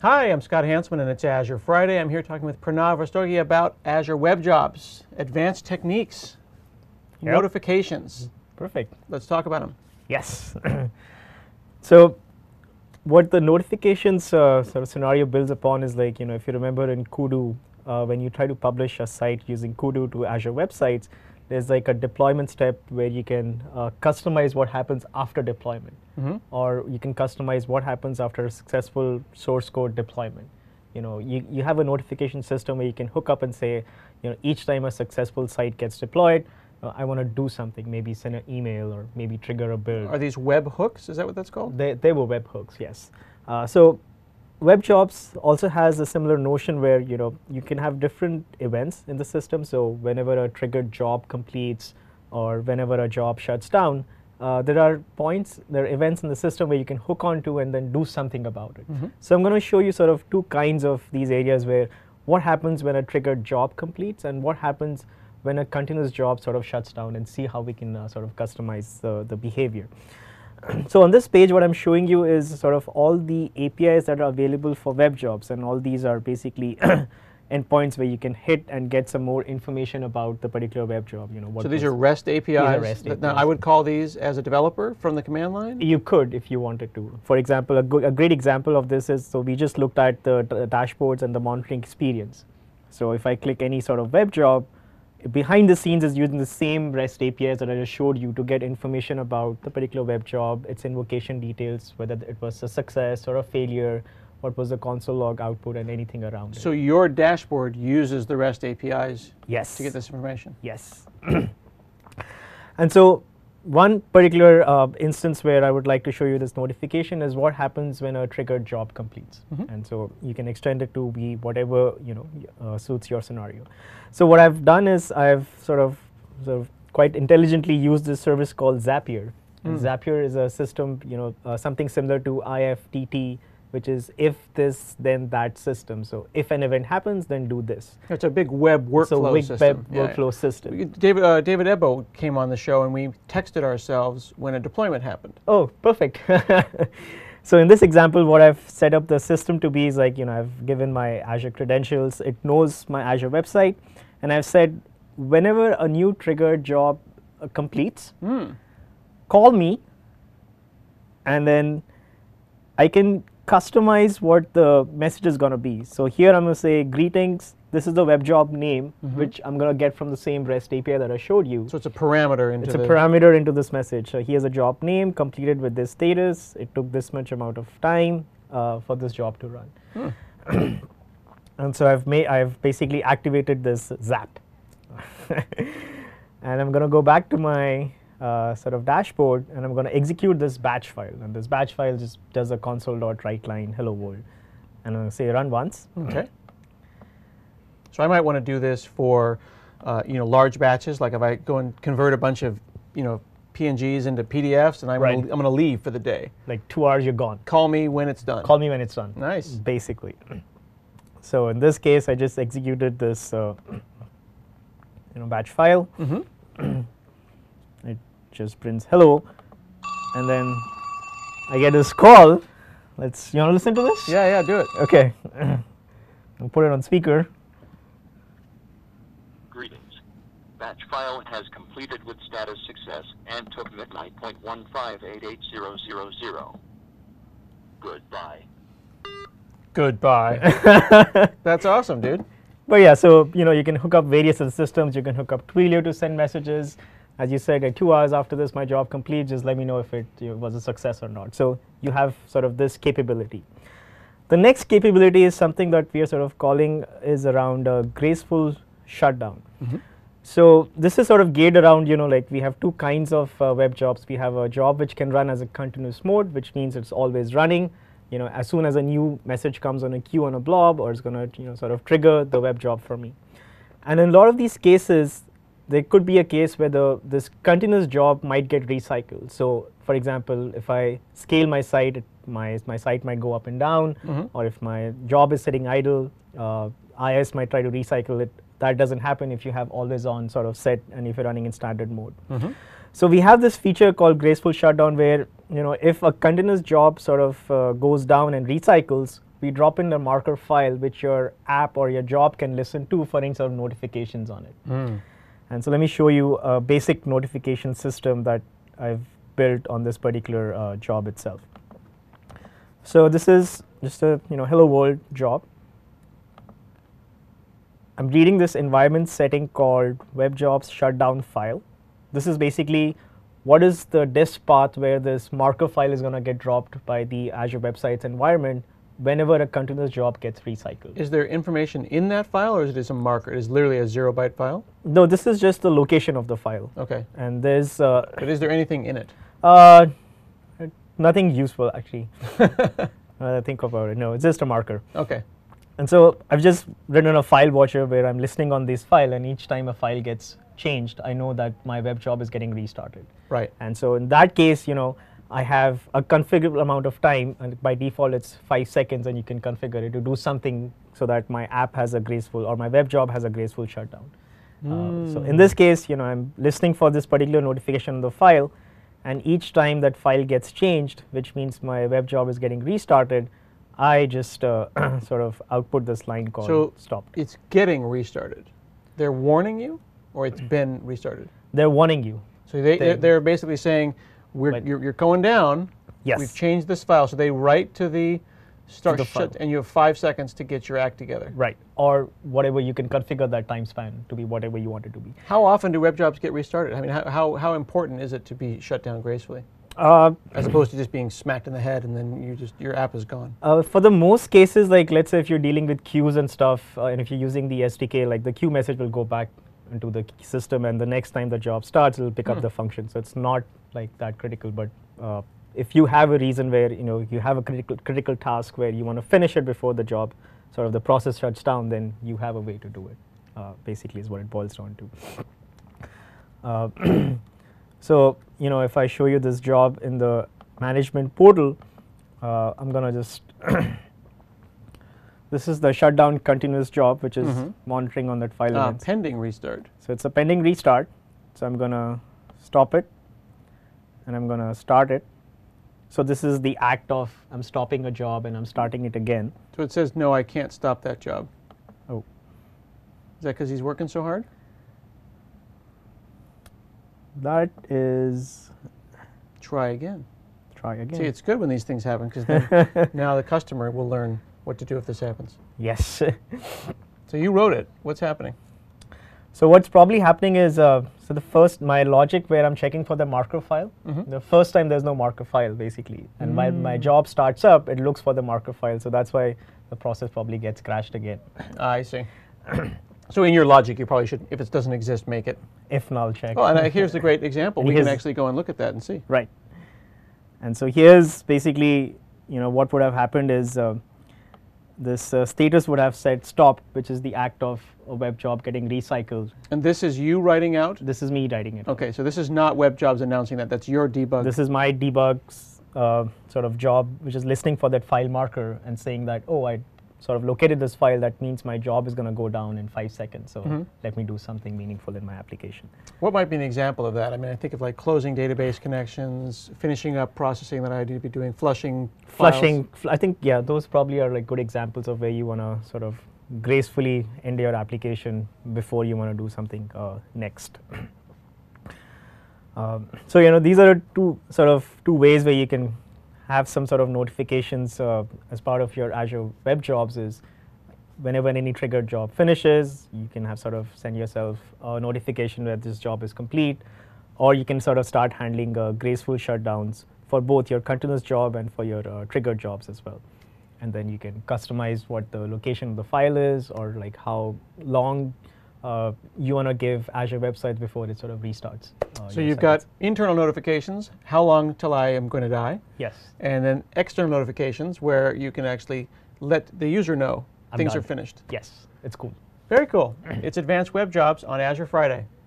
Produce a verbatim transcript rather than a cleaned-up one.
Hi, I'm Scott Hansman, and it's Azure Friday. I'm here talking with Pranav Rastogi about Azure Web Jobs, advanced techniques, yep. notifications. Perfect. Let's talk about them. Yes. So what the notifications uh, sort of scenario builds upon is, like, you know, if you remember in Kudu, uh, when you try to publish a site using Kudu to Azure websites, there's like a deployment step where you can uh, customize what happens after deployment, mm-hmm. or you can customize what happens after a successful source code deployment. You know, you, you have a notification system where you can hook up and say, you know, each time a successful site gets deployed, uh, I want to do something, maybe send an email or maybe trigger a build. Are these web hooks? Is that what that's called? They, they were web hooks, yes. Uh, so Web Jobs also has a similar notion where, you know, you can have different events in the system. So whenever a triggered job completes or whenever a job shuts down, uh, there are points, there are events in the system where you can hook onto and then do something about it. Mm-hmm. So I'm going to show you sort of two kinds of these areas where what happens when a triggered job completes and what happens when a continuous job sort of shuts down, and see how we can uh, sort of customize uh, the behavior. So on this page, what I'm showing you is sort of all the A P Is that are available for web jobs, and all these are basically endpoints where you can hit and get some more information about the particular web job. You know, what so these are REST A P Is? These are REST A P Is. Now, I would call these as a developer from the command line? You could if you wanted to. For example, a, good, a great example of this is, so we just looked at the dashboards and the monitoring experience. So if I click any sort of web job, behind the scenes is using the same REST A P Is that I just showed you to get information about the particular web job, its invocation details, whether it was a success or a failure, what was the console log output, and anything around it. So your dashboard uses the REST A P Is yes. to get this information? Yes. And so one particular uh, instance where I would like to show you this notification is what happens when a triggered job completes. Mm-hmm. And so you can extend it to be whatever, you know, uh, suits your scenario. So what I've done is I've sort of, sort of quite intelligently used this service called Zapier. Mm. And Zapier is a system, you know, uh, something similar to I F T T, which is if this, then that system. So if an event happens, then do this. It's a big web workflow it's a big system. web yeah, workflow yeah. system. David, uh, David Ebo came on the show, and we texted ourselves when a deployment happened. Oh, perfect. So in this example, what I've set up the system to be is, like, you know, I've given my Azure credentials. It knows my Azure website, and I've said whenever a new triggered job uh, completes, mm. call me, and then I can customize what the message is going to be. So here I'm going to say, greetings, this is the web job name, mm-hmm. which I'm going to get from the same REST A P I that I showed you. So it's a parameter into It's a the parameter into this message. So here's a job name completed with this status. It took this much amount of time uh, for this job to run. Hmm. And so I've made, I've basically activated this Zap. And I'm going to go back to my Uh, sort of dashboard, and I'm going to execute this batch file, and this batch file just does a console.writeline hello world, and I'm going to say run once. Okay. So I might want to do this for uh, you know, large batches, like if I go and convert a bunch of, you know, P N Gs into P D Fs, and I'm right. gonna, I'm going to leave for the day. Like two hours, you're gone. Call me when it's done. Call me when it's done. Nice. Basically. So in this case, I just executed this uh, you know, batch file. Mm-hmm. It just prints hello, and then I get this call. Let's, you want to listen to this? Yeah, yeah, do it. Okay. I'll put it on speaker. Greetings. Batch file has completed with status success and took midnight point one five eight eight zero zero zero. Goodbye. Goodbye. That's awesome, dude. But yeah, so, you know, you can hook up various other systems. You can hook up Twilio to send messages. As you said, like two hours after this, my job complete, just let me know if it you know, was a success or not. So you have sort of this capability. The next capability is something that we are sort of calling is around a graceful shutdown. Mm-hmm. So this is sort of geared around, you know, like we have two kinds of uh, web jobs. We have a job which can run as a continuous mode, which means it's always running. You know, as soon as a new message comes on a queue on a blob, or it's going to, you know, sort of trigger the web job for me. And in a lot of these cases, there could be a case where the, this continuous job might get recycled. So for example, if I scale my site, it, my, my site might go up and down, mm-hmm. or if my job is sitting idle, uh, I S might try to recycle it. That doesn't happen if you have always on sort of set and if you're running in standard mode. Mm-hmm. So we have this feature called graceful shutdown where, you know, if a continuous job sort of uh, goes down and recycles, we drop in the marker file which your app or your job can listen to for any sort of notifications on it. Mm. And so let me show you a basic notification system that I've built on this particular uh, job itself. So this is just a you know hello world job. I'm reading this environment setting called web jobs shutdown file. This is basically what is the disk path where this marker file is going to get dropped by the Azure Websites environment whenever a continuous job gets recycled. Is there information in that file, or is it just a marker? It is literally a zero byte file? No, this is just the location of the file. Okay. And there's uh, But is there anything in it? uh, nothing useful actually. uh, think about it. No, it's just a marker. Okay. And so I've just written a file watcher where I'm listening on this file, and each time a file gets changed, I know that my web job is getting restarted. Right. And so in that case, you know, I have a configurable amount of time, and by default it's five seconds, and you can configure it to do something so that my app has a graceful, or my web job has a graceful shutdown. Mm. Uh, so in this case, you know, I'm listening for this particular notification on the file, and each time that file gets changed, which means my web job is getting restarted, I just uh, sort of output this line called so stopped. It's getting restarted. They're warning you, or it's been restarted? They're warning you. So they, They- they're, they're basically saying, we're, But- you're, you're going down. Yes. We've changed this file. So they write to the start the shut, file. and you have five seconds to get your act together. Right. Or whatever, you can configure that time span to be whatever you want it to be. How often do web jobs get restarted? I mean, how, how, how important is it to be shut down gracefully, Uh, as opposed to just being smacked in the head and then you just your app is gone? Uh, for the most cases, like let's say if you're dealing with queues and stuff, uh, and if you're using the S D K, like the queue message will go back into the system, and the next time the job starts, it'll pick Hmm. up the function. So it's not like that critical. But uh, if you have a reason where you know you have a critical critical task where you want to finish it before the job, sort of the process shuts down, then you have a way to do it. Uh, basically, is what it boils down to. Uh, so you know, if I show you this job in the management portal, uh, I'm gonna just this is the shutdown continuous job, which is Mhm. monitoring on that file Uh, events. pending restart. So it's a pending restart. So I'm gonna stop it, and I'm gonna start it. So this is the act of I'm stopping a job and I'm starting it again. So it says, no, I can't stop that job. Oh, Is that because he's working so hard? that is Try again. try again. See, it's good when these things happen, because then now the customer will learn what to do if this happens. Yes. So you wrote it. What's happening? So what's probably happening is, uh, so the first, my logic where I'm checking for the marker file, Mhm. the first time there's no marker file basically. And when my Mm. job starts up, it looks for the marker file. So that's why the process probably gets crashed again. I see. So in your logic, you probably should, if it doesn't exist, make it. If null check. Oh, and uh, here's the great example. And We can here's- actually go and look at that and see. Right. And so here's basically, you know, what would have happened is uh, this uh, status would have said stopped, which is the act of a web job getting recycled. And this is you writing out? This is me writing it. Okay, so this is not web jobs announcing that. That's your debug. This is my debug uh, sort of job, which is listening for that file marker and saying that, oh, I sort of located this file. That means my job is going to go down in five seconds. So Mhm. let me do something meaningful in my application. What might be an example of that? I mean, I think of like closing database connections, finishing up processing that I need to be doing, flushing files. Flushing, fl- I think, yeah, those probably are like good examples of where you want to sort of gracefully end your application before you want to do something uh, next. um, so, you know, these are two sort of two ways where you can have some sort of notifications uh, as part of your Azure Web Jobs is whenever any triggered job finishes, you can have sort of send yourself a notification that this job is complete, or you can sort of start handling uh, graceful shutdowns for both your continuous job and for your uh, triggered jobs as well. And then you can customize what the location of the file is, or like how long uh, you want to give Azure Websites before it sort of restarts. uh, So your you've got sites. internal notifications, how long till I am going to die, Yes. and then external notifications where you can actually let the user know I'm things done. are finished. Yes, it's cool. Very cool. It's Advanced Web Jobs on Azure Friday.